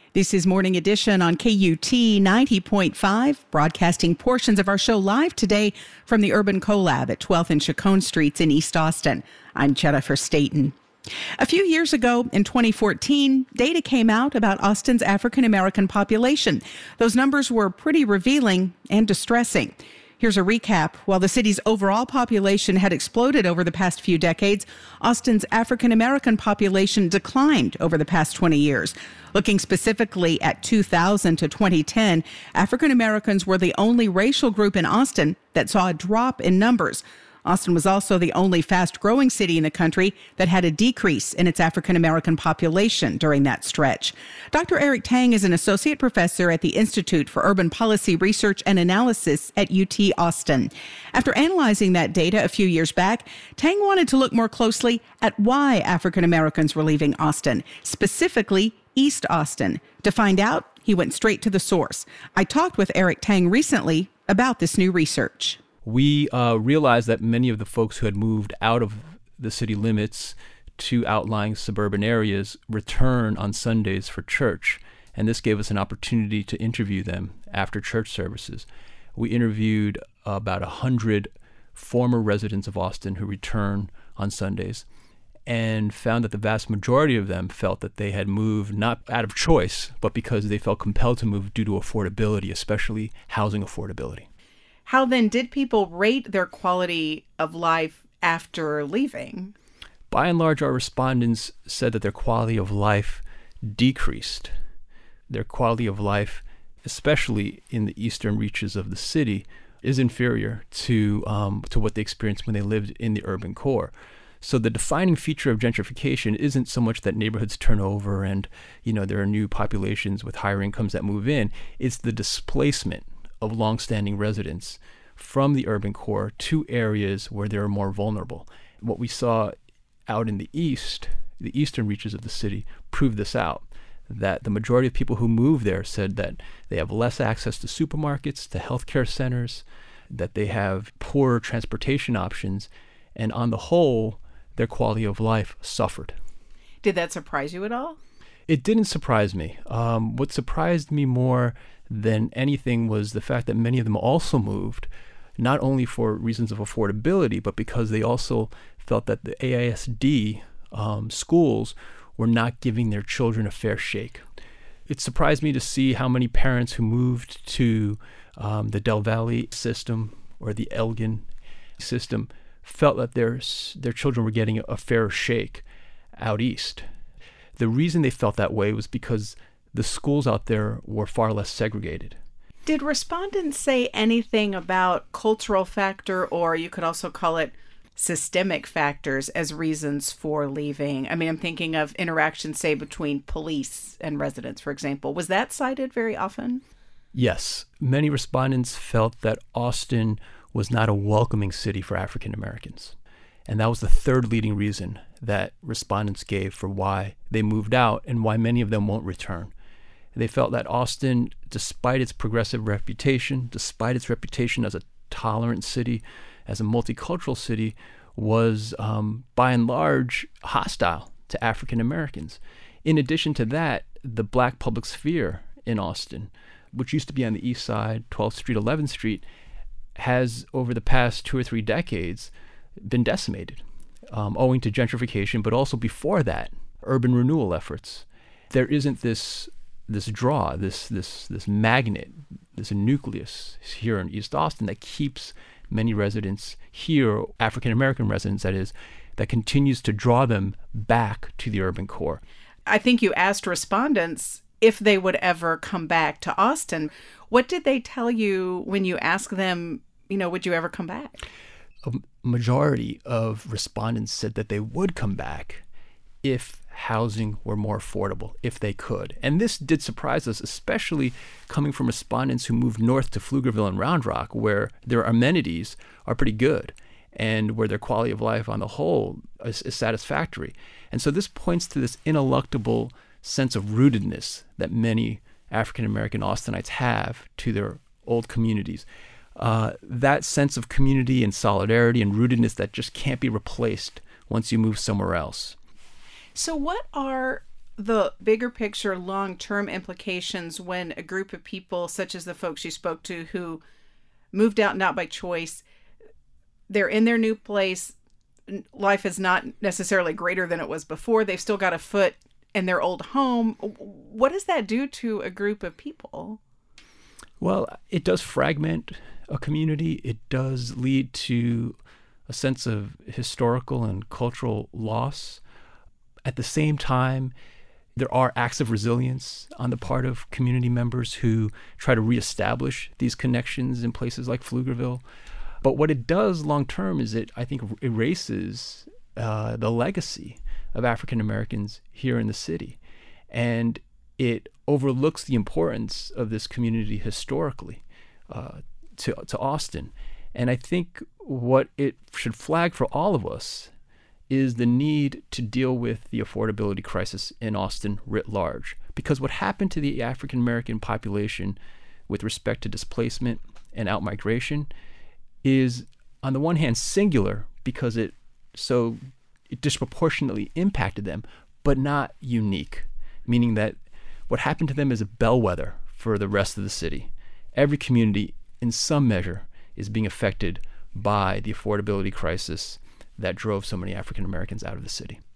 This is Morning Edition on KUT 90.5, broadcasting portions of our show live today from the Urban Collab at 12th and Chacon Streets in East Austin. I'm Jennifer Staten. A few years ago, in 2014, data came out about Austin's African-American population. Those numbers were pretty revealing and distressing. Here's a recap. While the city's overall population had exploded over the past few decades, Austin's African-American population declined over the past 20 years. Looking specifically at 2000 to 2010, African-Americans were the only racial group in Austin that saw a drop in numbers. Austin was also the only fast-growing city in the country that had a decrease in its African-American population during that stretch. Dr. Eric Tang is an associate professor at the Institute for Urban Policy Research and Analysis at UT Austin. After analyzing that data a few years back, Tang wanted to look more closely at why African-Americans were leaving Austin, specifically East Austin. To find out, he went straight to the source. I talked with Eric Tang recently about this new research. We realized that many of the folks who had moved out of the city limits to outlying suburban areas return on Sundays for church, and this gave us an opportunity to interview them after church services. We interviewed about 100 former residents of Austin who return on Sundays and found that the vast majority of them felt that they had moved not out of choice, but because they felt compelled to move due to affordability, especially housing affordability. How then did people rate their quality of life after leaving? By and large, our respondents said that their quality of life decreased. Their quality of life, especially in the eastern reaches of the city, is inferior to what they experienced when they lived in the urban core. So the defining feature of gentrification isn't so much that neighborhoods turn over and, there are new populations with higher incomes that move in. It's the displacement of longstanding residents from the urban core to areas where they're more vulnerable. What we saw out in the eastern reaches of the city, proved this out, that the majority of people who move there said that they have less access to supermarkets, to healthcare centers, that they have poorer transportation options, and on the whole, their quality of life suffered. Did that surprise you at all? It didn't surprise me. What surprised me more than anything was the fact that many of them also moved, not only for reasons of affordability, but because they also felt that the AISD schools were not giving their children a fair shake. It surprised me to see how many parents who moved to the Del Valle system or the Elgin system felt that their children were getting a fair shake out east. The reason they felt that way was because the schools out there were far less segregated. Did respondents say anything about cultural factor, or you could also call it systemic factors, as reasons for leaving? I mean, I'm thinking of interactions, say, between police and residents, for example. Was that cited very often? Yes. Many respondents felt that Austin was not a welcoming city for African Americans. And that was the third leading reason that respondents gave for why they moved out and why many of them won't return. They felt that Austin, despite its progressive reputation, despite its reputation as a tolerant city, as a multicultural city, was by and large hostile to African Americans. In addition to that, the black public sphere in Austin, which used to be on the east side, 12th Street, 11th Street, has over the past 2 or 3 decades been decimated, owing to gentrification, but also before that, urban renewal efforts. There isn't this draw, this magnet, this nucleus here in East Austin that keeps many residents here, African American residents that is, that continues to draw them back to the urban core. I think you asked respondents if they would ever come back to Austin. What did they tell you when you asked them, would you ever come back? A majority of respondents said that they would come back if housing were more affordable, if they could. And this did surprise us, especially coming from respondents who moved north to Pflugerville and Round Rock, where their amenities are pretty good and where their quality of life on the whole is satisfactory. And so this points to this ineluctable sense of rootedness that many African-American Austinites have to their old communities. That sense of community and solidarity and rootedness that just can't be replaced once you move somewhere else. So what are the bigger picture, long-term implications when a group of people, such as the folks you spoke to, who moved out not by choice, they're in their new place. Life is not necessarily greater than it was before. They've still got a foot in their old home. What does that do to a group of people? Well, it does fragment a community. It does lead to a sense of historical and cultural loss. At the same time, there are acts of resilience on the part of community members who try to reestablish these connections in places like Pflugerville. But what it does long term is it, I think, erases the legacy of African Americans here in the city. And it overlooks the importance of this community historically to Austin. And I think what it should flag for all of us is the need to deal with the affordability crisis in Austin writ large. Because what happened to the African American population with respect to displacement and outmigration is, on the one hand, singular because it disproportionately impacted them, but not unique, meaning that what happened to them is a bellwether for the rest of the city. Every community, in some measure, is being affected by the affordability crisis that drove so many African Americans out of the city.